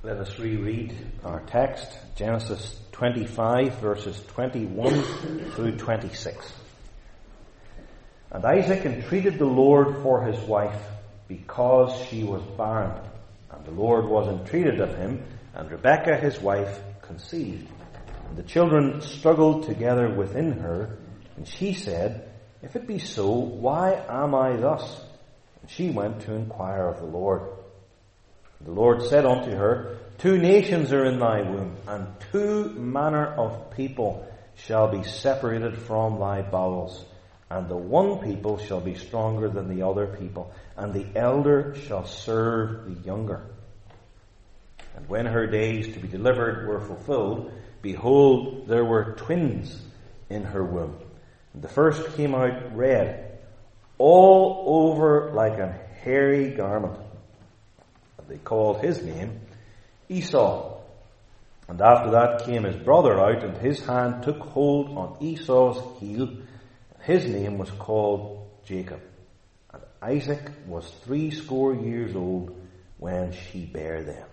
Let us reread our text, Genesis 25, verses 21 through 26. And Isaac entreated the Lord for his wife, because she was barren. And the Lord was entreated of him, and Rebekah his wife conceived. And the children struggled together within her, and she said, If it be so, why am I thus? And she went to inquire of the Lord. The Lord said unto her, 2 nations are in thy womb, and 2 manner of people shall be separated from thy bowels. And the one people shall be stronger than the other people, and the elder shall serve the younger. And when her days to be delivered were fulfilled, behold, there were twins in her womb. And the first came out red, all over like an hairy garment. They called his name Esau. And after that came his brother out, and his hand took hold on Esau's heel. His name was called Jacob. And Isaac was 80 years old when she bare them.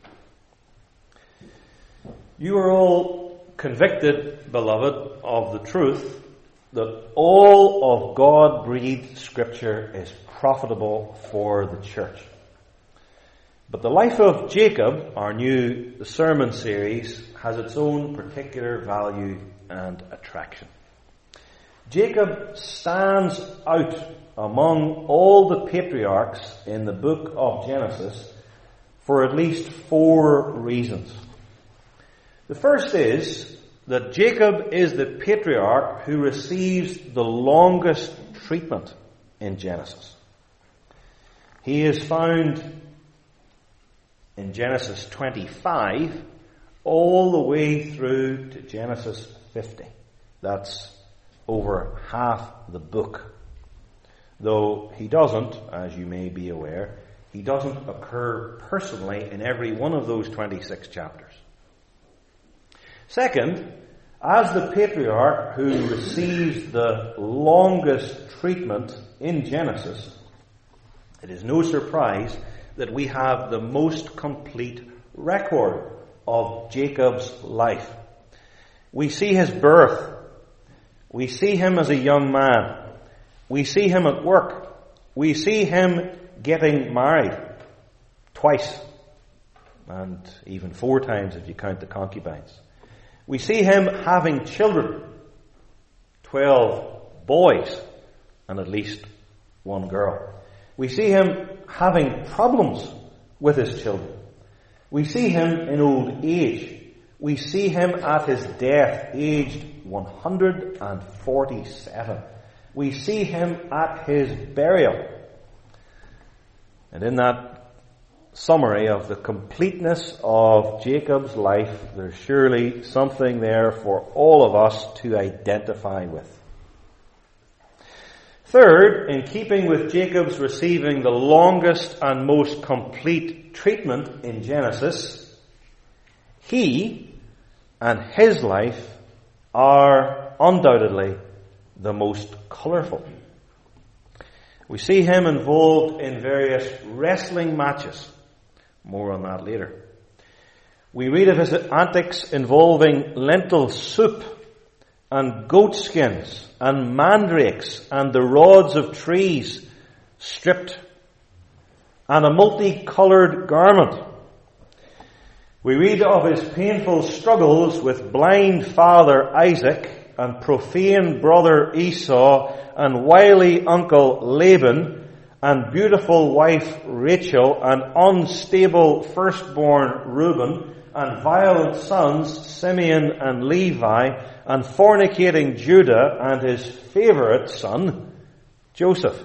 You are all convicted, beloved, of the truth that all of God-breathed Scripture is profitable for the church. But the life of Jacob, our new sermon series, has its own particular value and attraction. Jacob stands out among all the patriarchs in the book of Genesis for at least 4 reasons. The first is that Jacob is the patriarch who receives the longest treatment in Genesis. He is found in Genesis 25 all the way through to Genesis 50. That's over half the book. Though he doesn't, as you may be aware, he doesn't occur personally in every one of those 26 chapters. Second, as the patriarch who receives the longest treatment in Genesis, it is no surprise that we have the most complete record of Jacob's life. We see his birth. We see him as a young man. We see him at work. We see him getting married twice, and even 4 times if you count the concubines. We see him having children, 12 boys and at least 1 girl. We see him having problems with his children. We see him in old age. We see him at his death, aged 147. We see him at his burial. And in that summary of the completeness of Jacob's life, there's surely something there for all of us to identify with. Third, in keeping with Jacob's receiving the longest and most complete treatment in Genesis, he and his life are undoubtedly the most colourful. We see him involved in various wrestling matches. More on that later. We read of his antics involving lentil soup and goat skins and mandrakes and the rods of trees stripped and a multicoloured garment. We read of his painful struggles with blind father Isaac and profane brother Esau and wily uncle Laban and beautiful wife Rachel and unstable firstborn Reuben and violent sons Simeon and Levi and fornicating Judah and his favourite son Joseph.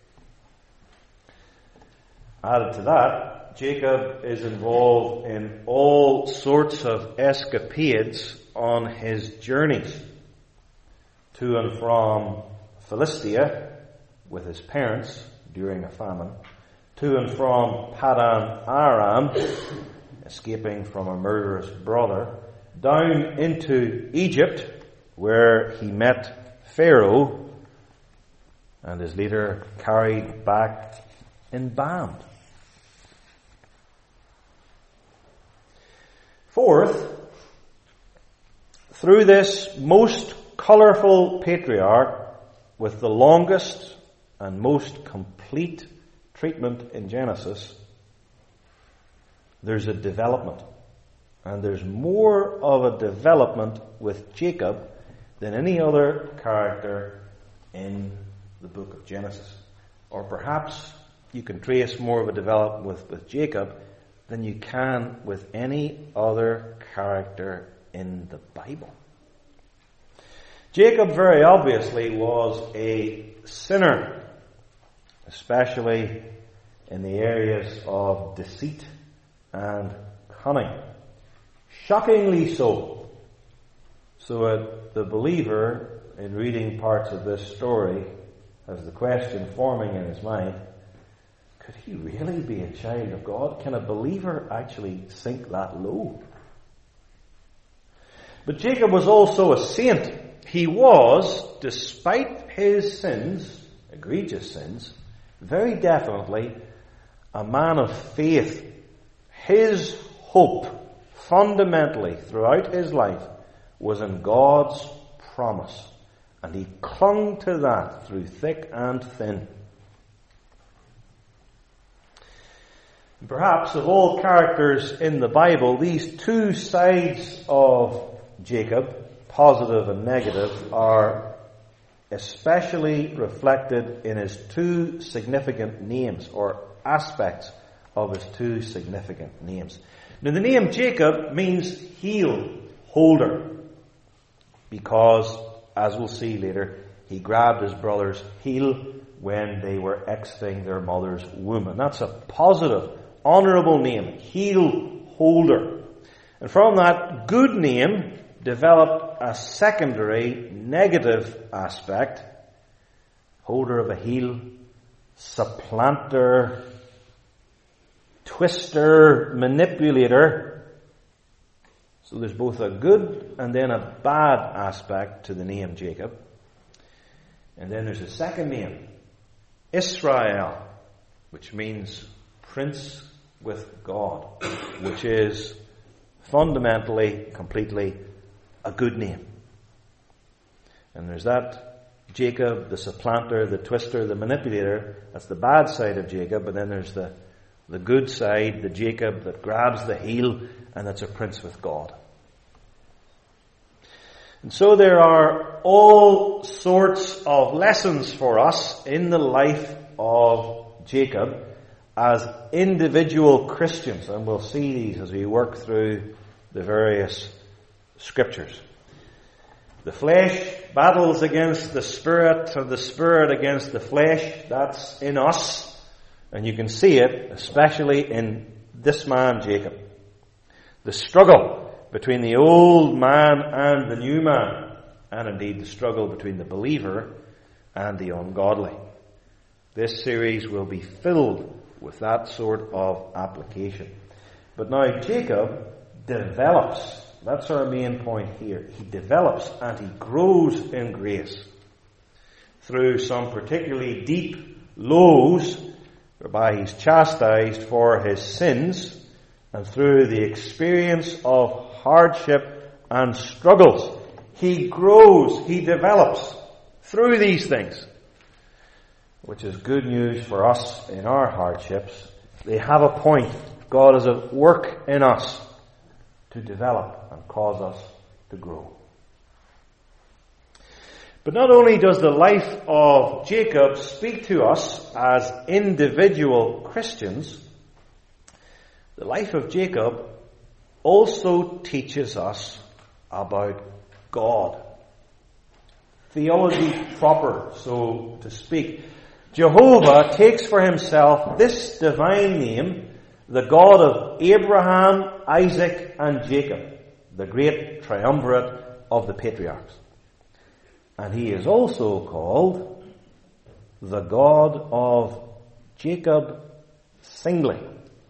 Added to that, Jacob is involved in all sorts of escapades on his journeys to and from Philistia with his parents during a famine, to and from Padan Aram, escaping from a murderous brother, down into Egypt, where he met Pharaoh and is later carried back embalmed. Fourth, through this most colourful patriarch with the longest and most complete treatment in Genesis, there's a development. And there's more of a development with Jacob than any other character in the book of Genesis. Or perhaps you can trace more of a development with Jacob than you can with any other character in the Bible. Jacob very obviously was a sinner, especially in the areas of deceit and cunning. Shockingly so. So the believer, in reading parts of this story, has the question forming in his mind, could he really be a child of God? Can a believer actually sink that low? But Jacob was also a saint. He was, despite his sins, egregious sins, very definitely a man of faith. His hope, fundamentally, throughout his life, was in God's promise. And he clung to that through thick and thin. Perhaps of all characters in the Bible, these two sides of Jacob, positive and negative, are especially reflected in his two significant names, or aspects of his two significant names. Now, the name Jacob means heel holder, because, as we'll see later, he grabbed his brother's heel when they were exiting their mother's womb. And that's a positive, honourable name, heel holder. And from that good name developed a secondary negative aspect, holder of a heel, supplanter, twister, manipulator. So there's both a good and then a bad aspect to the name Jacob. And then there's a second name, Israel, which means Prince with God, which is fundamentally, completely a good name. And there's that Jacob, the supplanter, the twister, the manipulator. That's the bad side of Jacob. And then there's the good side, the Jacob that grabs the heel, and that's a prince with God. And so there are all sorts of lessons for us in the life of Jacob as individual Christians, and we'll see these as we work through the various scriptures. The flesh battles against the spirit, and the spirit against the flesh. That's in us. And you can see it, especially in this man, Jacob. The struggle between the old man and the new man, and indeed the struggle between the believer and the ungodly. This series will be filled with that sort of application. But now Jacob develops. That's our main point here. He develops and he grows in grace through some particularly deep lows, whereby he's chastised for his sins, and through the experience of hardship and struggles. He grows, he develops through these things, which is good news for us in our hardships. They have a point. God is at work in us to develop and cause us to grow. But not only does the life of Jacob speak to us as individual Christians, the life of Jacob also teaches us about God. Theology proper, so to speak. Jehovah takes for himself this divine name, the God of Abraham, Isaac, and Jacob, the great triumvirate of the patriarchs. And he is also called the God of Jacob singly.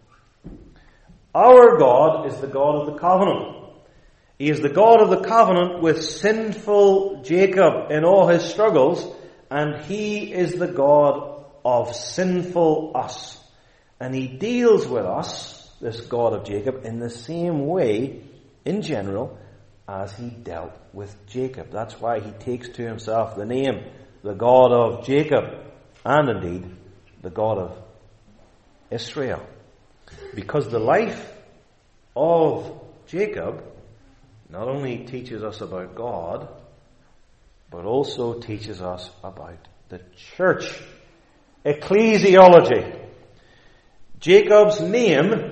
Our God is the God of the covenant. He is the God of the covenant with sinful Jacob in all his struggles, and he is the God of sinful us. And he deals with us, this God of Jacob, in the same way in general as he dealt with Jacob. That's why he takes to himself the name, the God of Jacob, and indeed the God of Israel. Because the life of Jacob not only teaches us about God, but also teaches us about the church. Ecclesiology. Jacob's name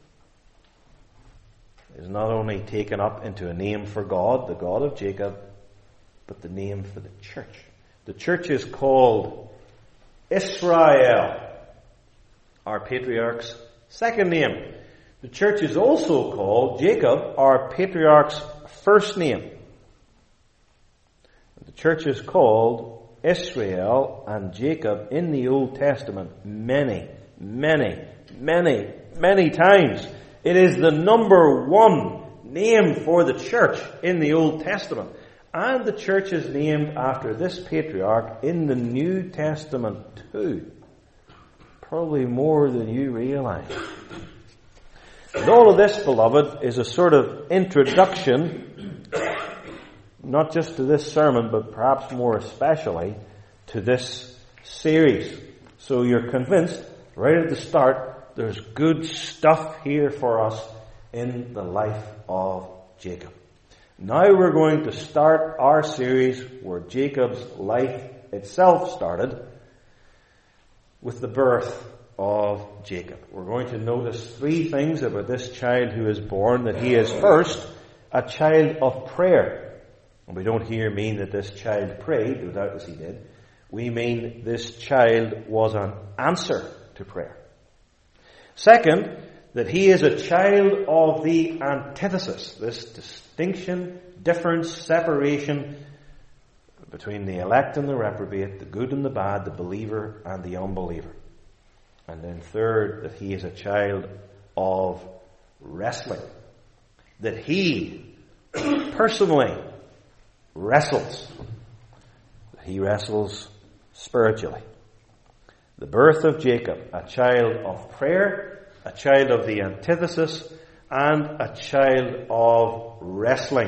is not only taken up into a name for God, the God of Jacob, but the name for the church. The church is called Israel, our patriarch's second name. The church is also called Jacob, our patriarch's first name. The church is called Israel and Jacob in the Old Testament many times. It is the number one name for the church in the Old Testament. And the church is named after this patriarch in the New Testament too. Probably more than you realize. And all of this, beloved, is a sort of introduction, not just to this sermon, but perhaps more especially to this series. So you're convinced, right at the start, there's good stuff here for us in the life of Jacob. Now we're going to start our series where Jacob's life itself started, with the birth of Jacob. We're going to notice three things about this child who is born. That he is first a child of prayer. And we don't here mean that this child prayed, no doubt as he did. We mean this child was an answer to prayer. Second, that he is a child of the antithesis, this distinction, difference, separation between the elect and the reprobate, the good and the bad, the believer and the unbeliever. And then third, that he is a child of wrestling. That he personally wrestles. That he wrestles spiritually. The birth of Jacob, a child of prayer, a child of the antithesis, and a child of wrestling.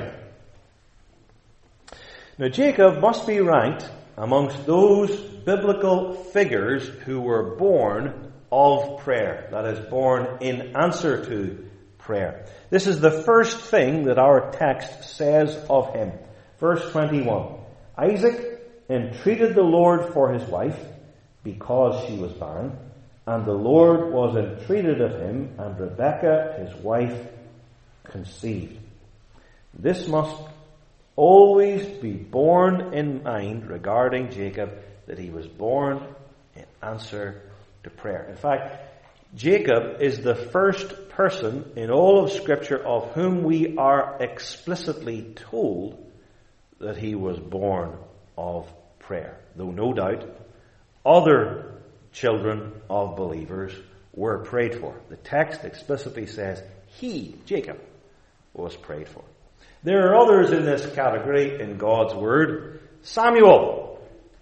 Now Jacob must be ranked amongst those biblical figures who were born of prayer. That is, born in answer to prayer. This is the first thing that our text says of him. Verse 21. Isaac entreated the Lord for his wife because she was barren, and the Lord was entreated of him, and Rebekah his wife conceived. This must always be borne in mind regarding Jacob, that he was born in answer to prayer. In fact, Jacob is the first person in all of Scripture of whom we are explicitly told that he was born of prayer. Though no doubt other children of believers were prayed for. The text explicitly says he, Jacob, was prayed for. There are others in this category in God's Word. Samuel.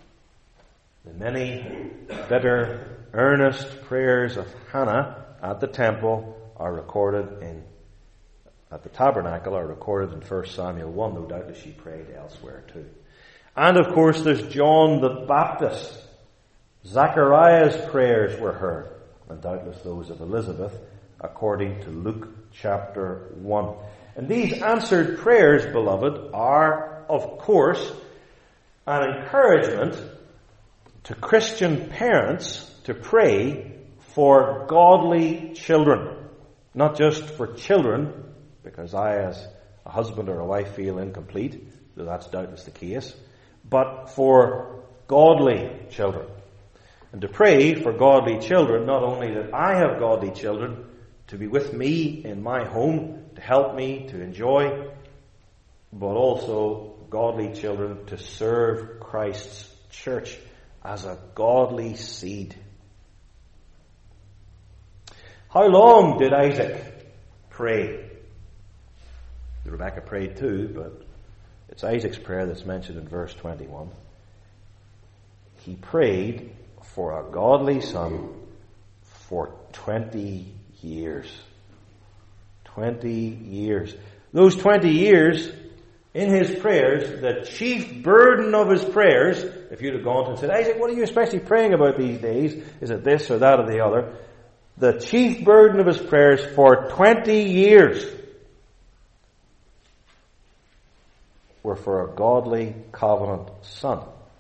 The many bitter, earnest prayers of Hannah at the temple are recorded at the tabernacle are recorded in 1 Samuel 1. No doubt that she prayed elsewhere too. And of course there's John the Baptist. Zachariah's prayers were heard, and doubtless those of Elizabeth, according to Luke chapter 1. And these answered prayers, beloved, are, of course, an encouragement to Christian parents to pray for godly children. Not just for children, because I as a husband or a wife feel incomplete, though that's doubtless the case, but for godly children. And to pray for godly children, not only that I have godly children to be with me in my home, to help me to enjoy, but also godly children to serve Christ's church as a godly seed. How long did Isaac pray? Rebekah prayed too, but it's Isaac's prayer that's mentioned in verse 21. He prayed for a godly son for 20 years. 20 years. Those 20 years in his prayers, the chief burden of his prayers, if you'd have gone to and said, Isaac, what are you especially praying about these days? Is it this or that or the other? The chief burden of his prayers for 20 years were for a godly covenant son.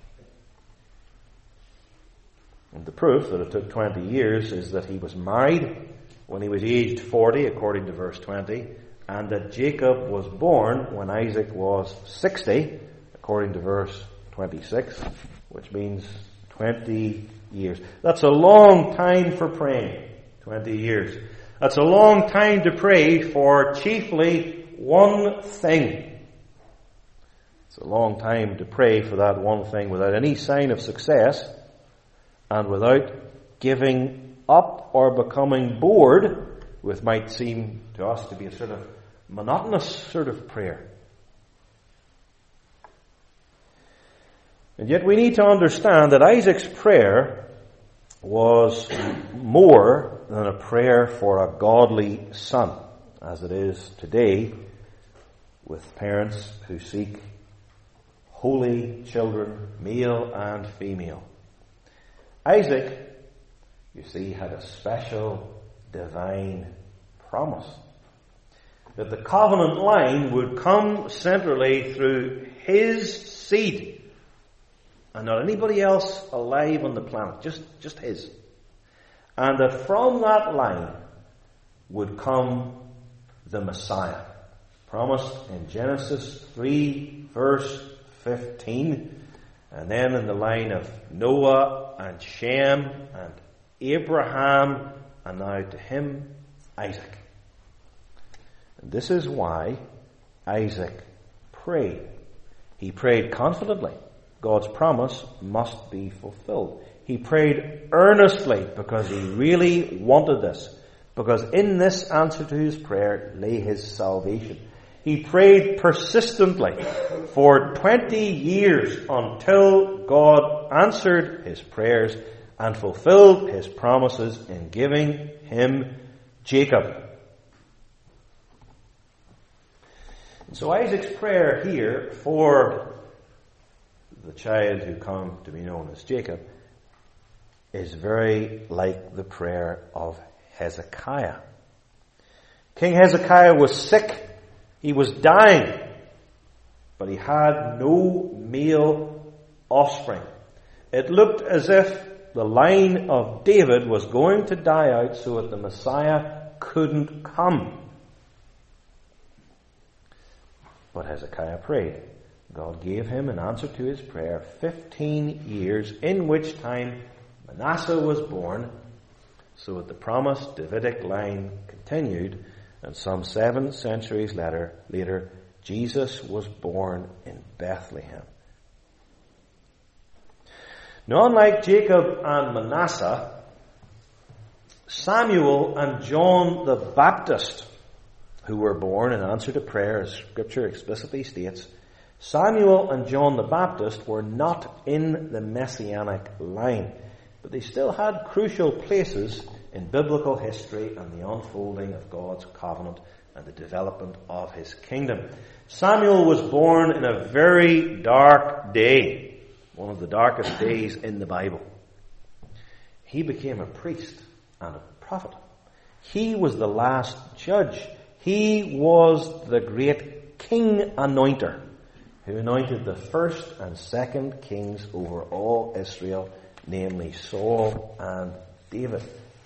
And the proof that it took 20 years is that he was married when he was aged 40, according to verse 20, and that Jacob was born when Isaac was 60, according to verse 26, which means 20 years. That's a long time for praying, 20 years. That's a long time to pray for chiefly one thing. It's a long time to pray for that one thing without any sign of success and without giving up or becoming bored with might seem to us to be a sort of monotonous sort of prayer. And yet we need to understand that Isaac's prayer was more than a prayer for a godly son, as it is today with parents who seek holy children, male and female. Isaac, you see, had a special divine promise that the covenant line would come centrally through his seed and not anybody else alive on the planet, just his. And that from that line would come the Messiah, promised in Genesis 3 verse 15, and then in the line of Noah and Shem and Abraham, and now to him, Isaac. And this is why Isaac prayed. He prayed confidently. God's promise must be fulfilled. He prayed earnestly because he really wanted this, because in this answer to his prayer lay his salvation. He prayed persistently for 20 years until God answered his prayers and fulfilled his promises in giving him Jacob. So Isaac's prayer here for the child who come to be known as Jacob is very like the prayer of Hezekiah. King Hezekiah was sick. He was dying, but he had no male offspring. It looked as if the line of David was going to die out so that the Messiah couldn't come. But Hezekiah prayed. God gave him an answer to his prayer, 15 years, in which time Manasseh was born, so that the promised Davidic line continued. And some 7 centuries later, Jesus was born in Bethlehem. Now, unlike Jacob and Manasseh, Samuel and John the Baptist, who were born in answer to prayer, as Scripture explicitly states, Samuel and John the Baptist were not in the Messianic line, but they still had crucial places in biblical history and the unfolding of God's covenant and the development of his kingdom. Samuel was born in a very dark day, one of the darkest days in the Bible. He became a priest and a prophet. He was the last judge. He was the great king anointer who anointed the first and second kings over all Israel, namely Saul and David.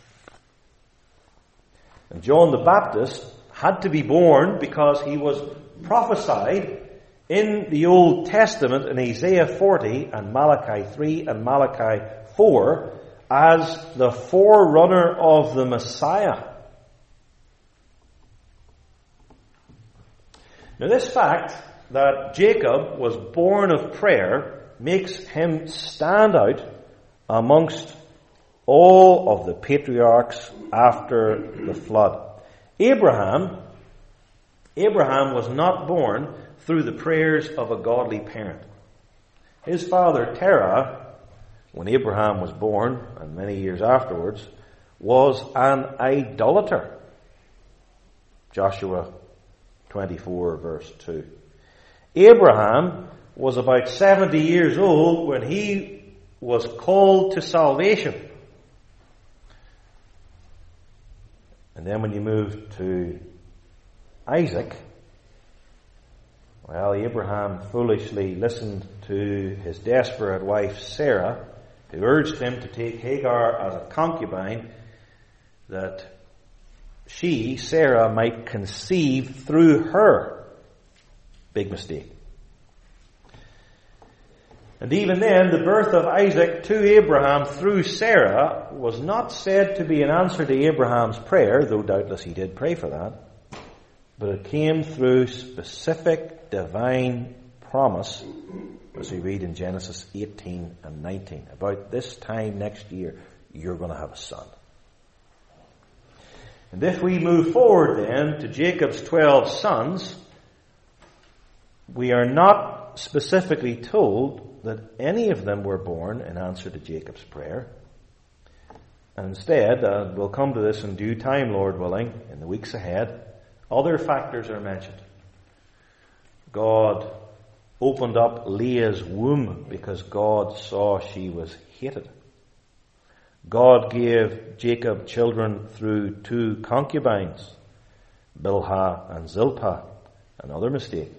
And John the Baptist had to be born because he was prophesied in the Old Testament in Isaiah 40 and Malachi 3 and Malachi 4 as the forerunner of the Messiah. Now, this fact that Jacob was born of prayer makes him stand out amongst all of the patriarchs after the flood. Abraham was not born through the prayers of a godly parent. His father Terah, when Abraham was born, and many years afterwards, was an idolater. Joshua 24 verse 2. Abraham was about 70 years old when he was called to salvation. And then when you move to Isaac, well, Abraham foolishly listened to his desperate wife Sarah, who urged him to take Hagar as a concubine, that she, Sarah, might conceive through her. Big mistake. And even then, the birth of Isaac to Abraham through Sarah was not said to be an answer to Abraham's prayer, though doubtless he did pray for that, but it came through specific divine promise, as we read in Genesis 18 and 19. About this time next year, you're going to have a son. And if we move forward then to Jacob's 12 sons, we are not specifically told that any of them were born in answer to Jacob's prayer. And instead, we'll come to this in due time, Lord willing, in the weeks ahead, other factors are mentioned. God opened up Leah's womb because God saw she was hated. God gave Jacob children through two concubines, Bilhah and Zilpah, another mistake.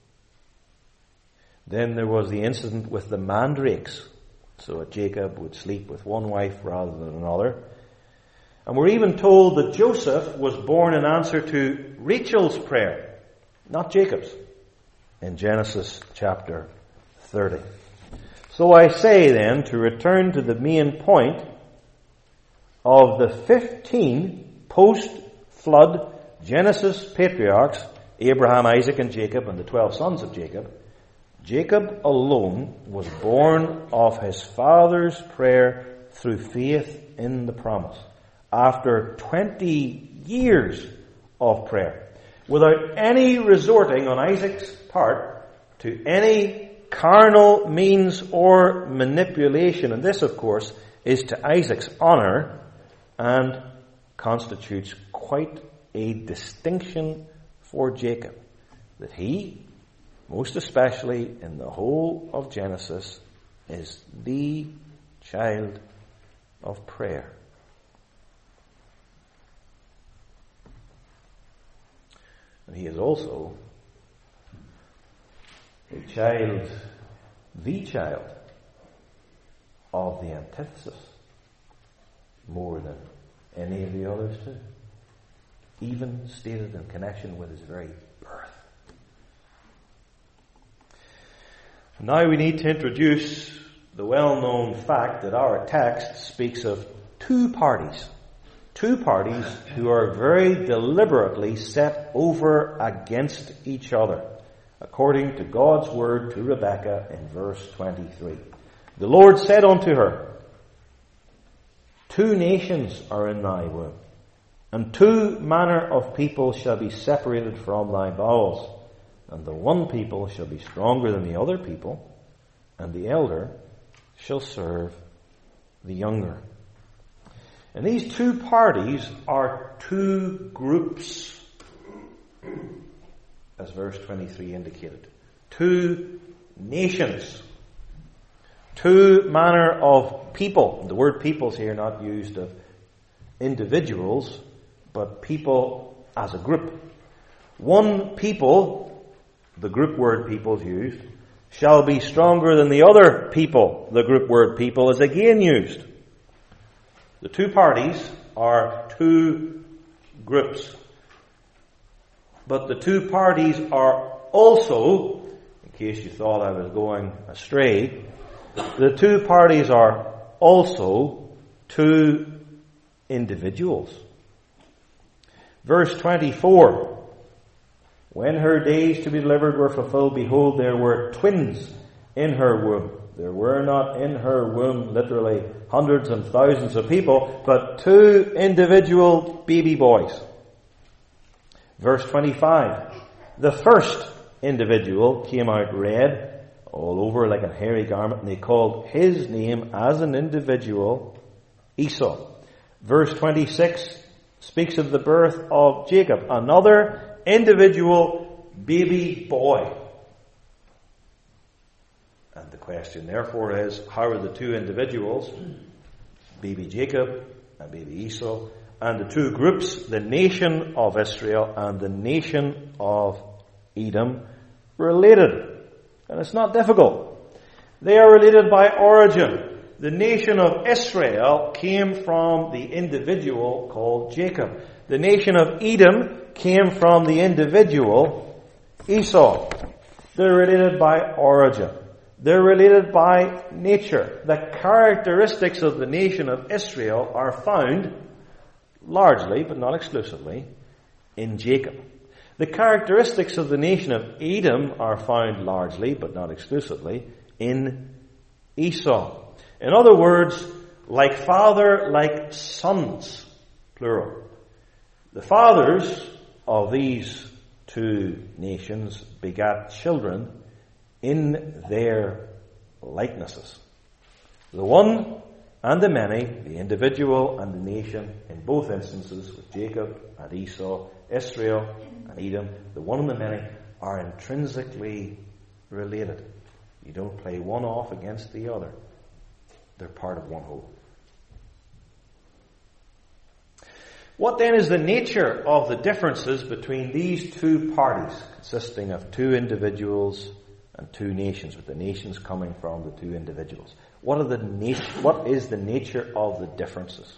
Then there was the incident with the mandrakes, so that Jacob would sleep with one wife rather than another. And we're even told that Joseph was born in answer to Rachel's prayer, not Jacob's, in Genesis chapter 30. So I say then, to return to the main point, of the 15 post-flood Genesis patriarchs, Abraham, Isaac, and Jacob, and the 12 sons of Jacob, Jacob alone was born of his father's prayer through faith in the promise, after 20 years of prayer, without any resorting on Isaac's part to any carnal means or manipulation. And this, of course, is to Isaac's honor and constitutes quite a distinction for Jacob, that he, most especially in the whole of Genesis, is the child of prayer. And he is also the child of the antithesis, more than any of the others too, even stated in connection with his very birth. Now we need to introduce the well-known fact that our text speaks of two parties who are very deliberately set over against each other, according to God's word to Rebekah in verse 23. The Lord said unto her, two nations are in thy womb, and two manner of people shall be separated from thy bowels, and the one people shall be stronger than the other people, and the elder shall serve the younger. And these two parties are two groups, as verse 23 indicated. Two nations. Two manner of people. The word people is here not used of individuals, but people as a group. One people, the group word people is used, shall be stronger than the other people. The group word people is again used. The two parties are two groups. But the two parties are also, in case you thought I was going astray, the two parties are also two individuals. Verse 24. When her days to be delivered were fulfilled, behold, there were twins in her womb. There were not in her womb literally hundreds and thousands of people, but two individual baby boys. Verse 25. The first individual came out red all over like a hairy garment, and they called his name as an individual Esau. Verse 26 speaks of the birth of Jacob, another individual baby boy. And the question therefore is, how are the two individuals, baby Jacob and baby Esau, and the two groups, the nation of Israel and the nation of Edom, related? And it's not difficult. They are related by origin. The nation of Israel came from the individual called Jacob. The nation of Edom came from the individual Esau. They're related by origin. They're related by nature. The characteristics of the nation of Israel are found largely, but not exclusively, in Jacob. The characteristics of the nation of Edom are found largely, but not exclusively, in Esau. In other words, like father, like sons, plural. The fathers of these two nations begat children in their likenesses. The one and the many, the individual and the nation, in both instances, with Jacob and Esau, Israel and Edom, the one and the many are intrinsically related. You don't play one off against the other. They're part of one whole. What then is the nature of the differences between these two parties, consisting of two individuals and two nations, with the nations coming from the two individuals? What is the nature of the differences?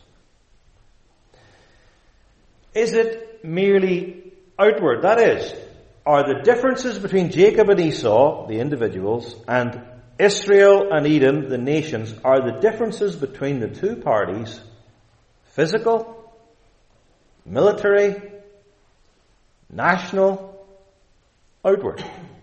Is it merely outward? That is, are the differences between Jacob and Esau, the individuals, and Israel and Edom, the nations, are the differences between the two parties physical, military, national, outward?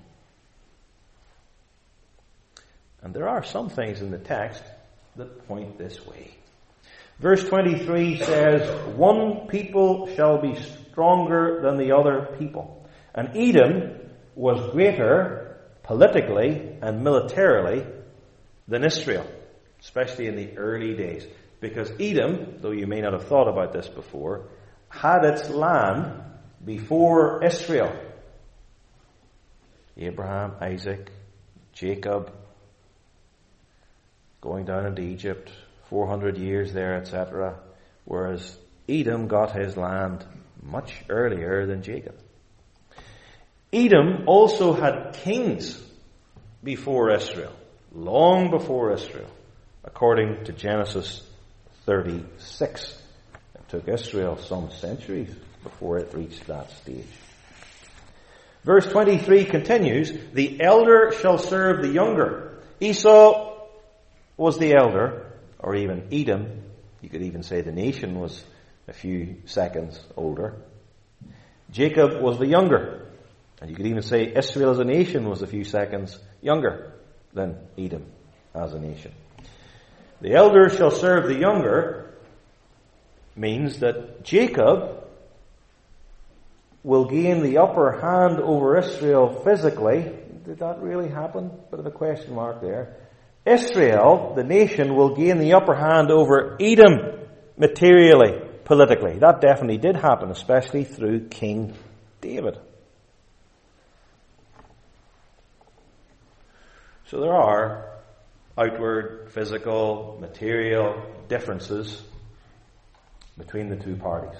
And there are some things in the text that point this way. Verse 23 says, one people shall be stronger than the other people. And Edom was greater politically and militarily than Israel, especially in the early days. Because Edom, though you may not have thought about this before, had its land before Israel. Abraham, Isaac, Jacob, going down into Egypt, 400 years there, etc. Whereas Edom got his land much earlier than Jacob. Edom also had kings before Israel, long before Israel, according to Genesis 36. It took Israel some centuries before it reached that stage. Verse 23 continues, the elder shall serve the younger. Esau was the elder, or even Edom. You could even say the nation was a few seconds older. Jacob was the younger. And you could even say Israel as a nation was a few seconds younger than Edom as a nation. The elder shall serve the younger means that Jacob will gain the upper hand over Israel physically. Did that really happen? Bit of a question mark there. Israel, the nation, will gain the upper hand over Edom materially, politically. That definitely did happen, especially through King David. So there are outward, physical, material differences between the two parties.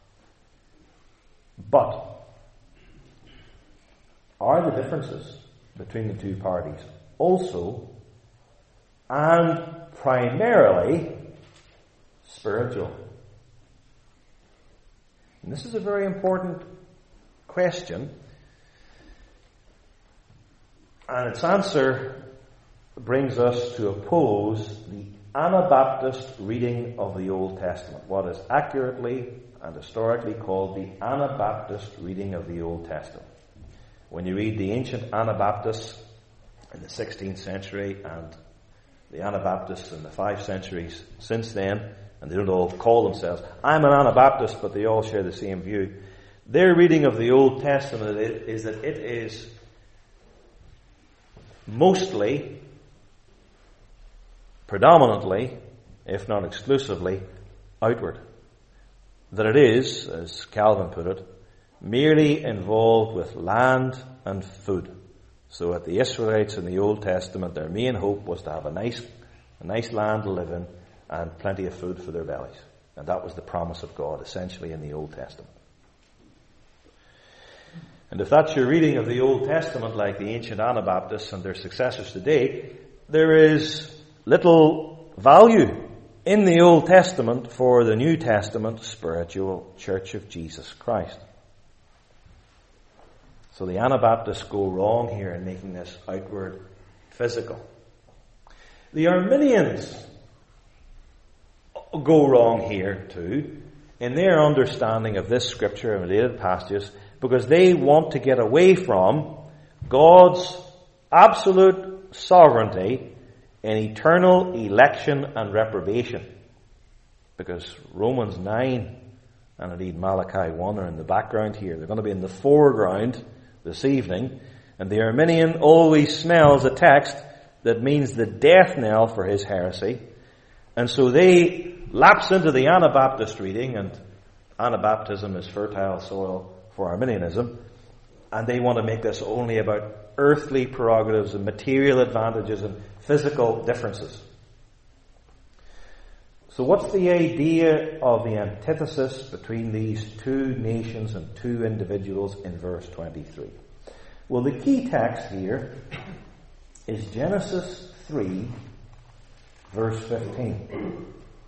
But are the differences between the two parties also and primarily spiritual? And this is a very important question. And its answer brings us to oppose the Anabaptist reading of the Old Testament, what is accurately and historically called the Anabaptist reading of the Old Testament. When you read the ancient Anabaptists in the 16th century and the Anabaptists in the 5 centuries since then, and they don't all call themselves, I'm an Anabaptist, but they all share the same view. Their reading of the Old Testament is that it is mostly, predominantly, if not exclusively, outward. That it is, as Calvin put it, merely involved with land and food. So that the Israelites in the Old Testament, their main hope was to have a nice land to live in and plenty of food for their bellies. And that was the promise of God, essentially, in the Old Testament. And if that's your reading of the Old Testament, like the ancient Anabaptists and their successors today, there is little value in the Old Testament for the New Testament spiritual Church of Jesus Christ. So the Anabaptists go wrong here in making this outward physical. The Arminians go wrong here too in their understanding of this scripture and related passages, because they want to get away from God's absolute sovereignty in eternal election and reprobation. Because Romans 9 and indeed Malachi 1 are in the background here. They're going to be in the foreground this evening. And the Arminian always smells a text that means the death knell for his heresy. And so they lapse into the Anabaptist reading, and Anabaptism is fertile soil for Arminianism, and they want to make this only about earthly prerogatives and material advantages and physical differences. So what's the idea of the antithesis between these two nations and two individuals in verse 23? Well, the key text here is Genesis 3, verse 15.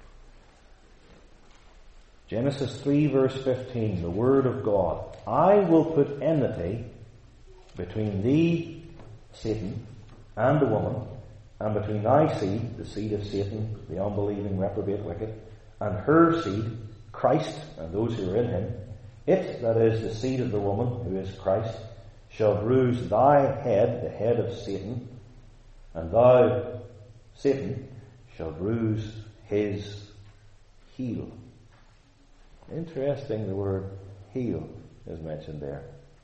Genesis 3 verse 15, the Word of God. I will put enmity between thee, Satan, and the woman, and between thy seed, the seed of Satan, the unbelieving, reprobate, wicked, and her seed, Christ, and those who are in him. It, that is the seed of the woman, who is Christ, shall bruise thy head, the head of Satan, and thou, Satan, shall bruise his heel. Interesting, the word heel is mentioned there.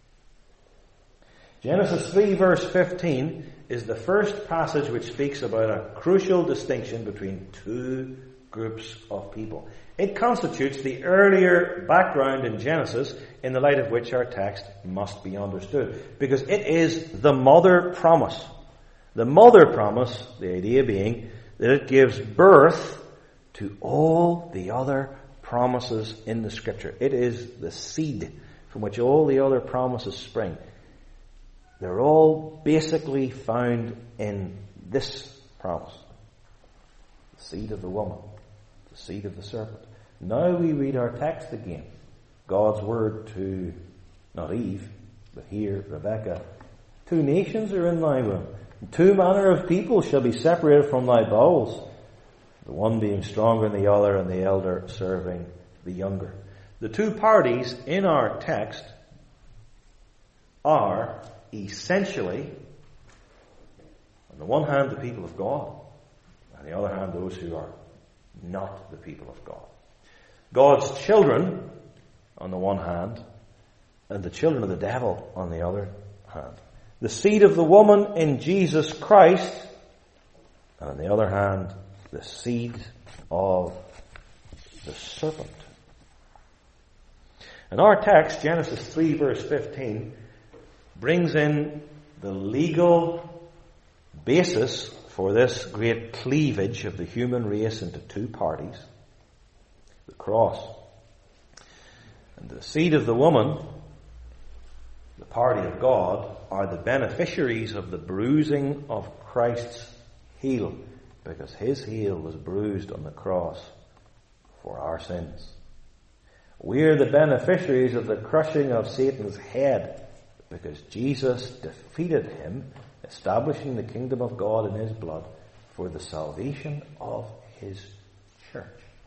Genesis 3 verse 15 is the first passage which speaks about a crucial distinction between two groups of people. It constitutes the earlier background in Genesis in the light of which our text must be understood. Because it is the mother promise. The mother promise, the idea being that it gives birth to all the other promises in the Scripture. It is the seed from which all the other promises spring. They're all basically found in this promise. The seed of the woman, the seed of the serpent. Now we read our text again. God's word to, not Eve, but here, Rebekah. Two nations are in thy womb. Two manner of people shall be separated from thy bowels. The one being stronger than the other, and the elder serving the younger. The two parties in our text are essentially, on the one hand, the people of God, on the other hand, those who are not the people of God. God's children, on the one hand, and the children of the devil, on the other hand. The seed of the woman in Jesus Christ, and on the other hand, the seed of the serpent. And our text, Genesis 3 verse 15, brings in the legal basis for this great cleavage of the human race into two parties. The cross. And the seed of the woman, the party of God, are the beneficiaries of the bruising of Christ's heel, because his heel was bruised on the cross for our sins. We are the beneficiaries of the crushing of Satan's head, because Jesus defeated him, establishing the kingdom of God in his blood for the salvation of his church.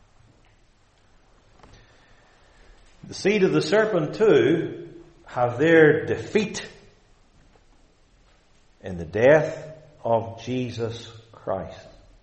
The seed of the serpent too have their defeat in the death of Jesus Christ.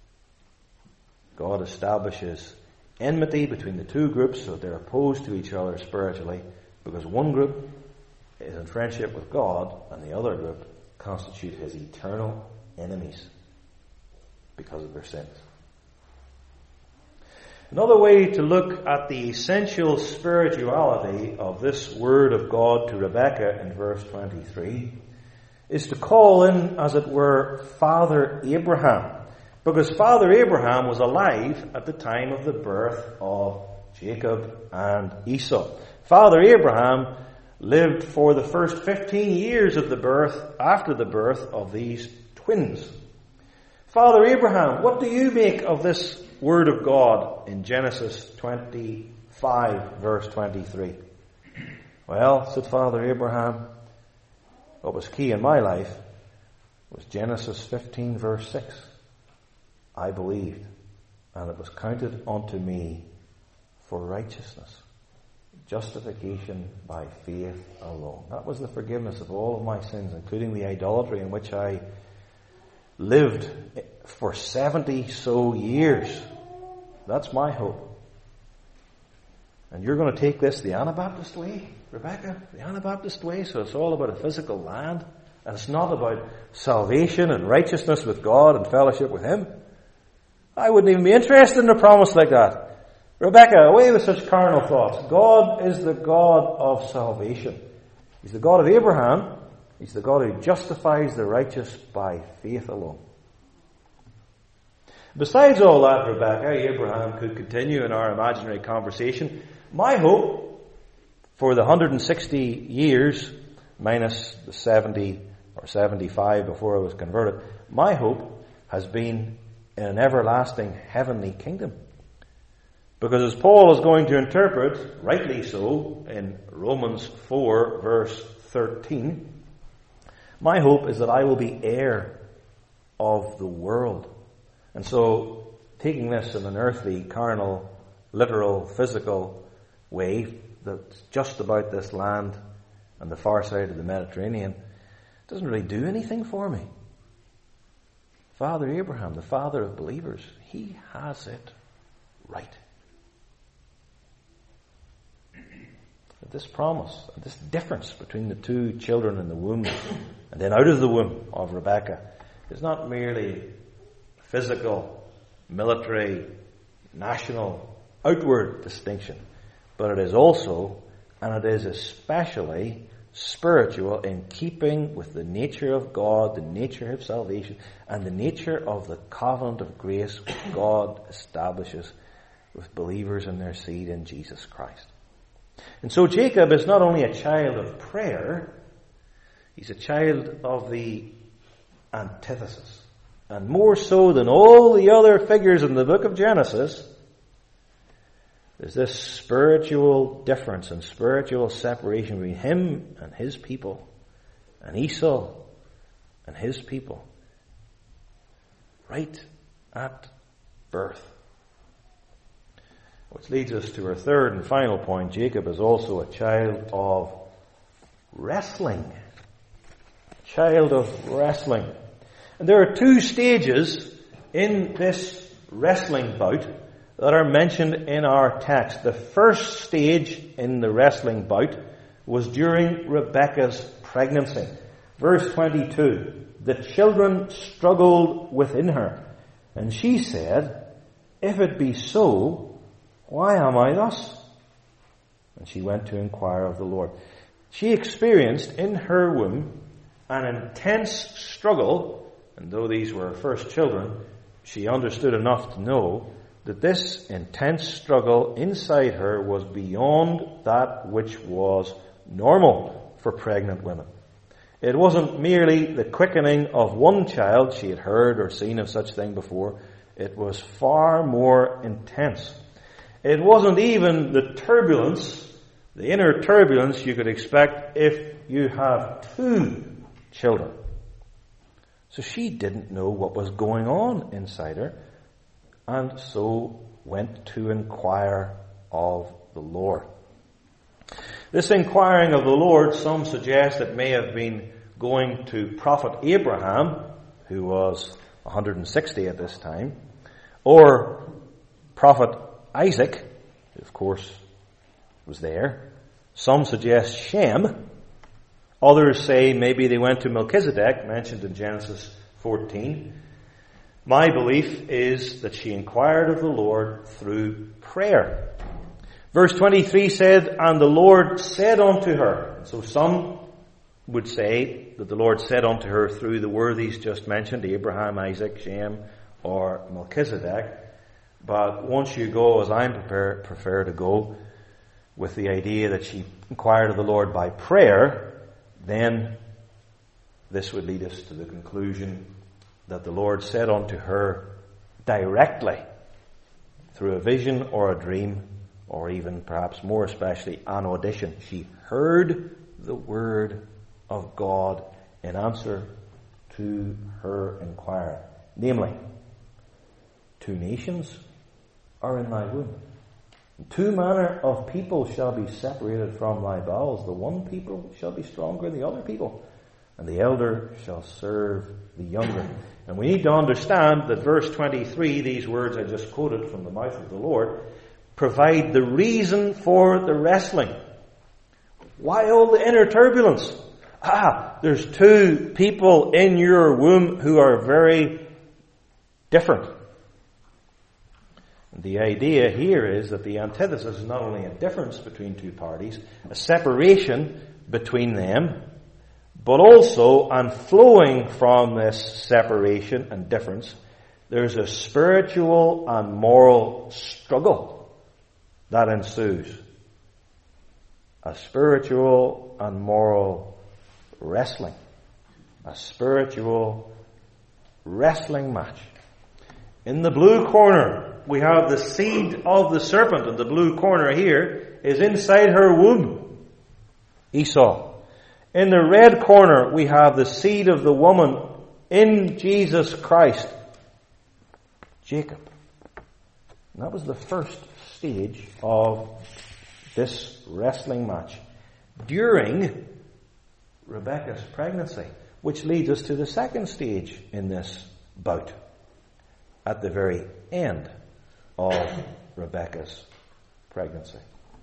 God establishes enmity between the two groups so they're opposed to each other spiritually, because one group is in friendship with God and the other group constitute his eternal enemies because of their sins. Another way to look at the essential spirituality of this word of God to Rebekah in verse 23 is to call in, as it were, Father Abraham. Because Father Abraham was alive at the time of the birth of Jacob and Esau. Father Abraham lived for the first 15 years of the birth, after the birth of these twins. Father Abraham, what do you make of this word of God in Genesis 25, verse 23? Well, said Father Abraham, what was key in my life was Genesis 15, verse 6. I believed, and it was counted unto me for righteousness. Justification by faith alone. That was the forgiveness of all of my sins, including the idolatry in which I lived for 70 so years. That's my hope. And you're going to take this the Anabaptist way, Rebekah? The Anabaptist way? So it's all about a physical land, and it's not about salvation and righteousness with God and fellowship with Him. I wouldn't even be interested in a promise like that. Rebekah, away with such carnal thoughts. God is the God of salvation. He's the God of Abraham. He's the God who justifies the righteous by faith alone. Besides all that, Rebekah, Abraham could continue in our imaginary conversation. My hope for the 160 years, minus the 70 or 75 before I was converted, my hope has been in an everlasting heavenly kingdom. Because as Paul is going to interpret, rightly so, in Romans 4, verse 13, my hope is that I will be heir of the world. And so, taking this in an earthly, carnal, literal, physical way that's just about this land and the far side of the Mediterranean, doesn't really do anything for me. Father Abraham, the father of believers, he has it right. This promise, this difference between the two children in the womb and then out of the womb of Rebekah is not merely physical, military, national, outward distinction, but it is also, and it is especially, spiritual in keeping with the nature of God, the nature of salvation, and the nature of the covenant of grace which God establishes with believers and their seed in Jesus Christ. And so Jacob is not only a child of prayer, he's a child of the antithesis. And more so than all the other figures in the book of Genesis, there's this spiritual difference and spiritual separation between him and his people, and Esau and his people, right at birth. Which leads us to our third and final point. Jacob is also a child of wrestling. Child of wrestling. And there are two stages in this wrestling bout that are mentioned in our text. The first stage in the wrestling bout was during Rebekah's pregnancy. Verse 22. The children struggled within her, and she said, "If it be so, why am I thus?" And she went to inquire of the Lord. She experienced in her womb an intense struggle, and though these were her first children, she understood enough to know that this intense struggle inside her was beyond that which was normal for pregnant women. It wasn't merely the quickening of one child. She had heard or seen of such thing before. It was far more intense. It wasn't even the turbulence, the inner turbulence you could expect if you have two children. So she didn't know what was going on inside her, and so went to inquire of the Lord. This inquiring of the Lord, some suggest it may have been going to Prophet Abraham, who was 160 at this time, or Prophet Isaac, who of course was there. Some suggest Shem. Others say maybe they went to Melchizedek, mentioned in Genesis 14. My belief is that she inquired of the Lord through prayer. Verse 23 said, and the Lord said unto her. So some would say that the Lord said unto her through the worthies just mentioned, Abraham, Isaac, Shem, or Melchizedek. But once you go, as I prefer to go, with the idea that she inquired of the Lord by prayer, then this would lead us to the conclusion that the Lord said unto her directly through a vision or a dream, or even perhaps more especially an audition. She heard the word of God in answer to her inquiry. Namely, 2 nations are in thy womb. 2 manner of people shall be separated from thy bowels. The one people shall be stronger than the other people, and the elder shall serve the younger. And we need to understand that verse 23, these words I just quoted from the mouth of the Lord, provide the reason for the wrestling. Why all the inner turbulence? There's 2 people in your womb who are very different. The idea here is that the antithesis is not only a difference between 2 parties, a separation between them, but also, and flowing from this separation and difference, there's a spiritual and moral struggle that ensues. A spiritual and moral wrestling. A spiritual wrestling match. In the blue corner, we have the seed of the serpent, and the blue corner here is inside her womb, Esau. In the red corner, we have the seed of the woman in Jesus Christ, Jacob. And that was the first stage of this wrestling match during Rebekah's pregnancy, which leads us to the second stage in this bout at the very end of Rebekah's pregnancy.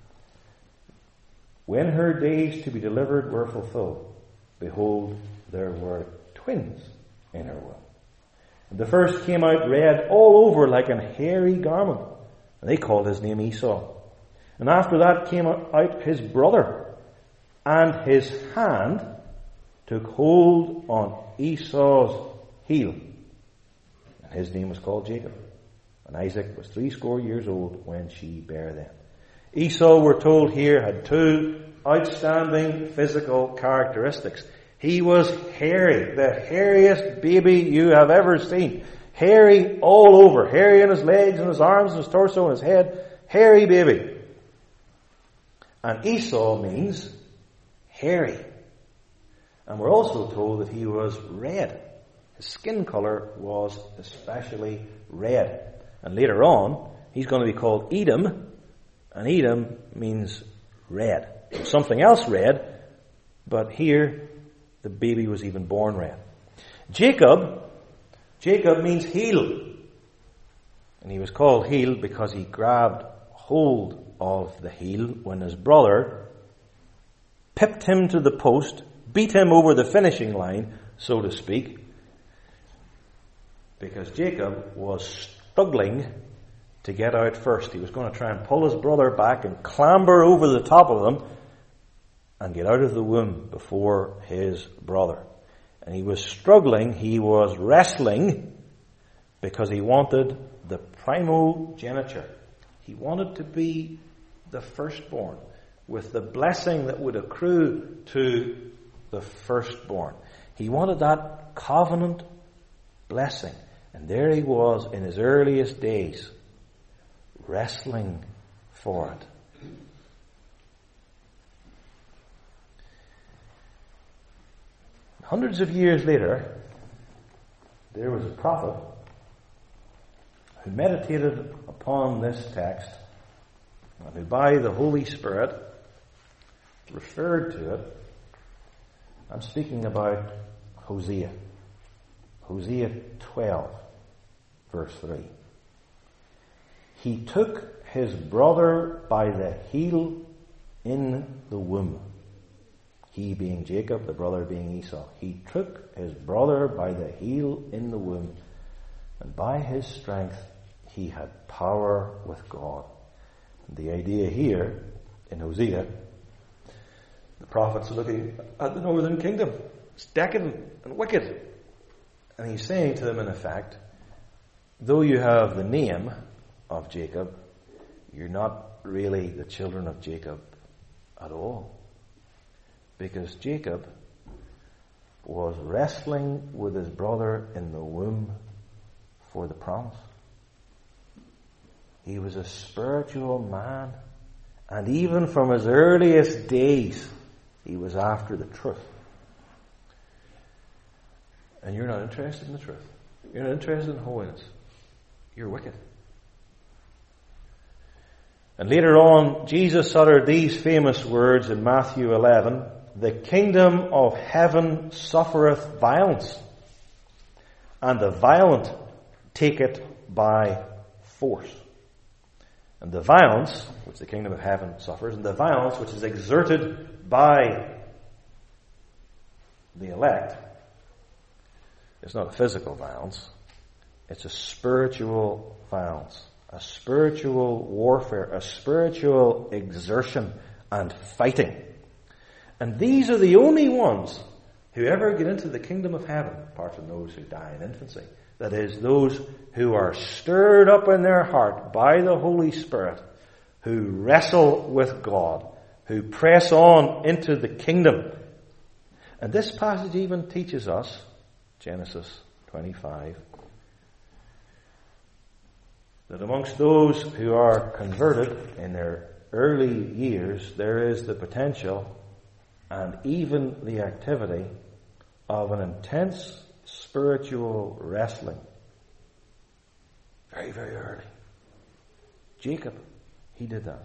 When her days to be delivered were fulfilled, behold, there were twins in her womb. And the first came out red all over like an hairy garment, and they called his name Esau. And after that came out his brother, and his hand took hold on Esau's heel. And his name was called Jacob. And Isaac was 80 years old when she bare them. Esau, we're told here, had 2 outstanding physical characteristics. He was hairy, the hairiest baby you have ever seen. Hairy all over. Hairy in his legs and his arms and his torso and his head. Hairy baby. And Esau means hairy. And we're also told that he was red. His skin color was especially red. And later on, he's going to be called Edom. And Edom means red. Something else red, but here the baby was even born red. Jacob means heel. And he was called heel because he grabbed hold of the heel when his brother pipped him to the post, beat him over the finishing line, so to speak, because Jacob was struggling to get out first. He was going to try and pull his brother back and clamber over the top of them and get out of the womb before his brother. And he was struggling, he was wrestling, because he wanted the primogeniture. He wanted to be the firstborn, with the blessing that would accrue to the firstborn. He wanted that covenant blessing. And there he was in his earliest days, wrestling for it. Hundreds of years later, there was a prophet who meditated upon this text and who by the Holy Spirit referred to it. I'm speaking about Hosea. Hosea 12, verse 3. He took his brother by the heel in the womb. He being Jacob, the brother being Esau. He took his brother by the heel in the womb And by his strength, he had power with God. And the idea here, in Hosea, the prophet's looking at the northern kingdom. It's decadent and wicked. And he's saying to them, in effect, though you have the name of Jacob, you're not really the children of Jacob at all. Because Jacob was wrestling with his brother in the womb for the promise. He was a spiritual man. And even from his earliest days, he was after the truth. And you're not interested in the truth. You're not interested in holiness. You're wicked. And later on, Jesus uttered these famous words in Matthew 11, "The kingdom of heaven suffereth violence, and the violent take it by force." And the violence, which the kingdom of heaven suffers, and the violence which is exerted by the elect, it's not a physical violence, it's a spiritual violence, a spiritual warfare, a spiritual exertion and fighting. And these are the only ones who ever get into the kingdom of heaven, apart from those who die in infancy. That is, those who are stirred up in their heart by the Holy Spirit, who wrestle with God, who press on into the kingdom. And this passage even teaches us, Genesis 25, that amongst those who are converted in their early years, there is the potential and even the activity of an intense spiritual wrestling. Very, very early. Jacob, he did that.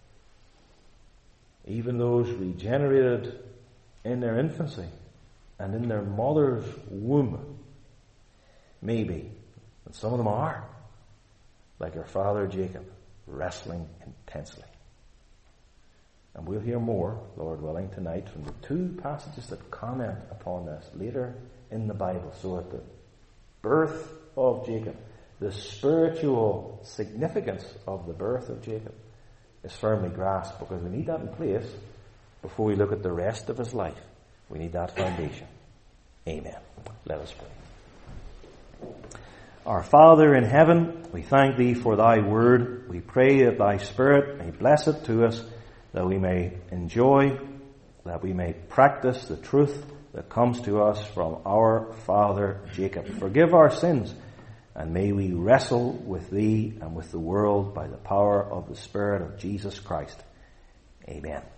Even those regenerated in their infancy and in their mother's womb, maybe, and some of them are, like our father Jacob, wrestling intensely. And we'll hear more, Lord willing, tonight from the two passages that comment upon this later in the Bible. So at the birth of Jacob, the spiritual significance of the birth of Jacob is firmly grasped, because we need that in place before we look at the rest of his life. We need that foundation. Amen. Let us pray. Our Father in heaven, we thank thee for thy word. We pray that thy Spirit may bless it to us, that we may enjoy, that we may practice the truth that comes to us from our father Jacob. Forgive our sins, and may we wrestle with thee and with the world by the power of the Spirit of Jesus Christ. Amen.